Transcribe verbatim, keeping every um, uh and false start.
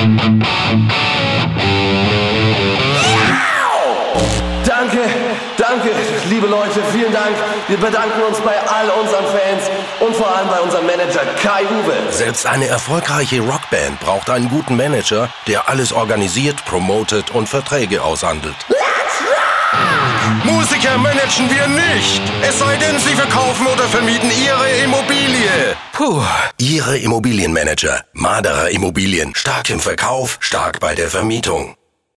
Danke, danke, liebe Leute, vielen Dank. Wir bedanken uns bei all unseren Fans und vor allem bei unserem Manager Kai-Uwe. Selbst eine erfolgreiche Rockband braucht einen guten Manager, der alles organisiert, promotet und Verträge aushandelt. Let's rock! Musiker managen wir nicht! Es sei denn, sie verkaufen oder vermieten ihre Immobilie. Puh, Ihre Immobilienmanager. Maderer Immobilien. Stark im Verkauf, stark bei der Vermietung.